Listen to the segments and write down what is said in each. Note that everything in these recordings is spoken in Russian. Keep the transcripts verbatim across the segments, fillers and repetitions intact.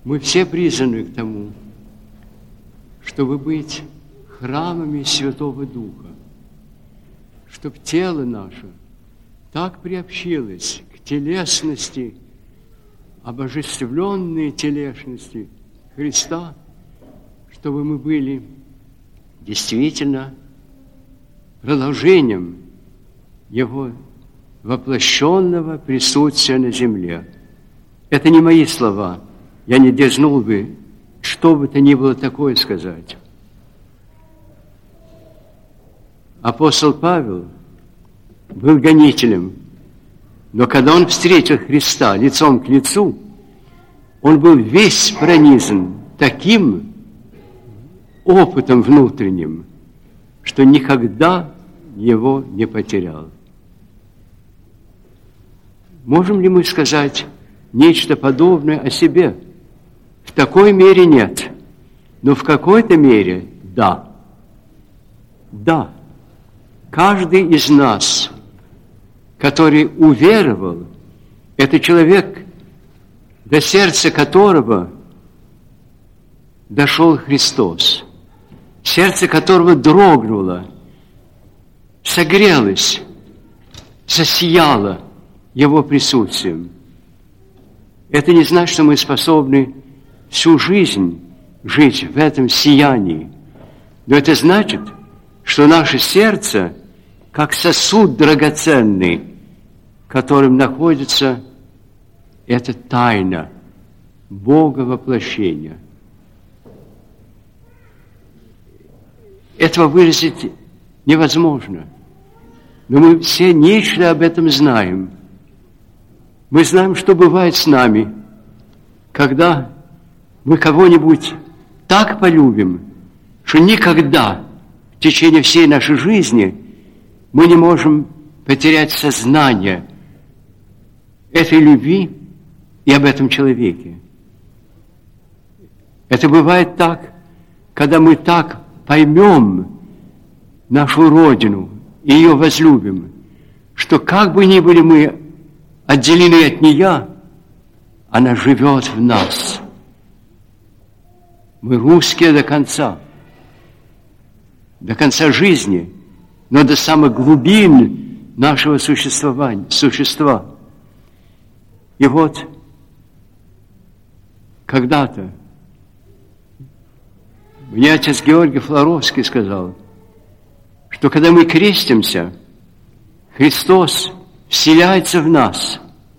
Мы все призваны к тому, чтобы быть храмами Святого Духа, чтобы тело наше так приобщилось к телесности, обожествленной телесности Христа, чтобы мы были действительно продолжением Его воплощенного присутствия на земле. Это не мои слова. Я не дерзнул бы, что бы то ни было такое сказать. Апостол Павел был гонителем, но когда он встретил Христа лицом к лицу, он был весь пронизан таким опытом внутренним, что никогда его не потерял. Можем ли мы сказать нечто подобное о себе? В такой мере нет, но в какой-то мере да. Да, каждый из нас, который уверовал, это человек, до сердца которого дошел Христос, сердце которого дрогнуло, согрелось, засияло Его присутствием. Это не значит, что мы способны всю жизнь жить в этом сиянии. Но это значит, что наше сердце, как сосуд драгоценный, в котором находится эта тайна Бога воплощения. Этого выразить невозможно. Но мы все нечто об этом знаем. Мы знаем, что бывает с нами, когда мы кого-нибудь так полюбим, что никогда в течение всей нашей жизни мы не можем потерять сознание этой любви и об этом человеке. Это бывает так, когда мы так поймем нашу Родину и ее возлюбим, что как бы ни были мы отделены от нее, она живет в нас. Мы русские до конца, до конца жизни, но до самых глубин нашего существования, существа. И вот когда-то мне отец Георгий Флоровский сказал, что когда мы крестимся, Христос вселяется в нас.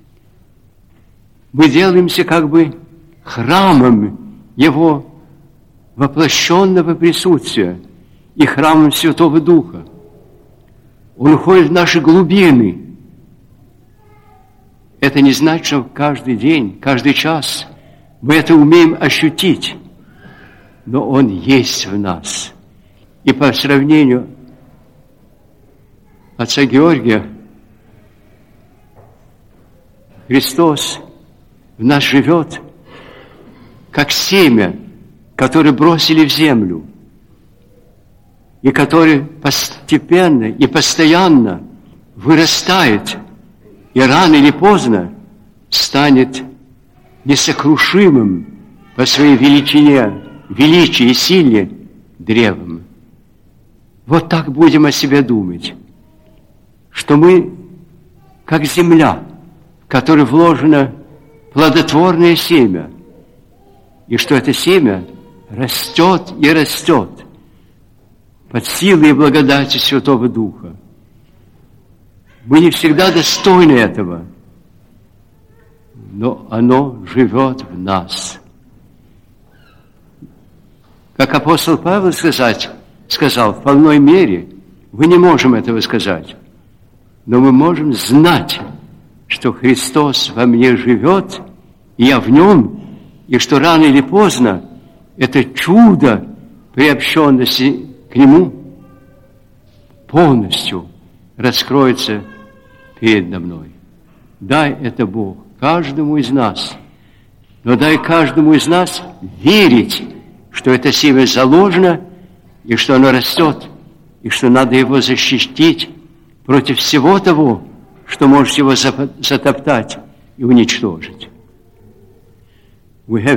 Мы делаемся как бы храмом Его воплощенного присутствия и храмом Святого Духа. Он уходит в наши глубины. Это не значит, что каждый день, каждый час мы это умеем ощутить, но Он есть в нас. И по сравнению отца Георгия, Христос в нас живет, как семя, которое бросили в землю, и которое постепенно и постоянно вырастает, и рано или поздно станет несокрушимым по своей величине, величии и силе древом. Вот так будем о себе думать, что мы, как земля, в которой вложено плодотворное семя, и что это семя растет и растет под силой и благодатью Святого Духа. Мы не всегда достойны этого, но оно живет в нас. Как апостол Павел сказать, сказал, в полной мере мы не можем этого сказать, но мы можем знать, что Христос во мне живет, и я в нем, и что рано или поздно это чудо приобщенности к Нему полностью раскроется передо мной. Дай это Бог каждому из нас, но дай каждому из нас верить, что это семя заложено, и что оно растет, и что надо его защитить против всего того, что может его затоптать и уничтожить. We have